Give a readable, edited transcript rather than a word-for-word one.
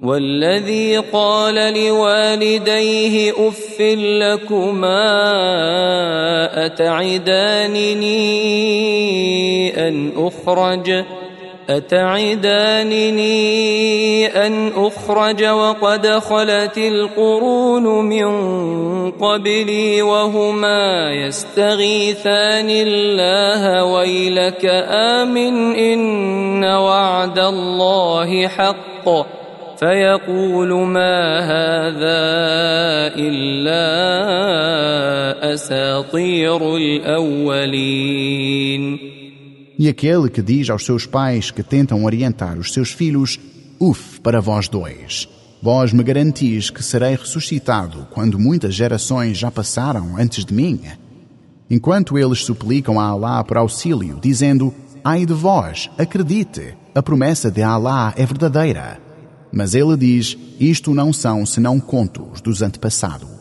والذي قال لوالديه أف لكما أتعدانني أن أخرج وقد خلت القرون من قبلي وهما يستغيثان الله ويلك آمن إن وعد الله حق فيقول ما هذا إلا أساطير الأولين. E aquele que diz aos seus pais que tentam orientar os seus filhos: Uf, para vós dois! Vós me garantis que serei ressuscitado quando muitas gerações já passaram antes de mim? Enquanto eles suplicam a Alá por auxílio, dizendo: Ai de vós, acredite, a promessa de Alá é verdadeira. Mas ele diz: Isto não são senão contos dos antepassados.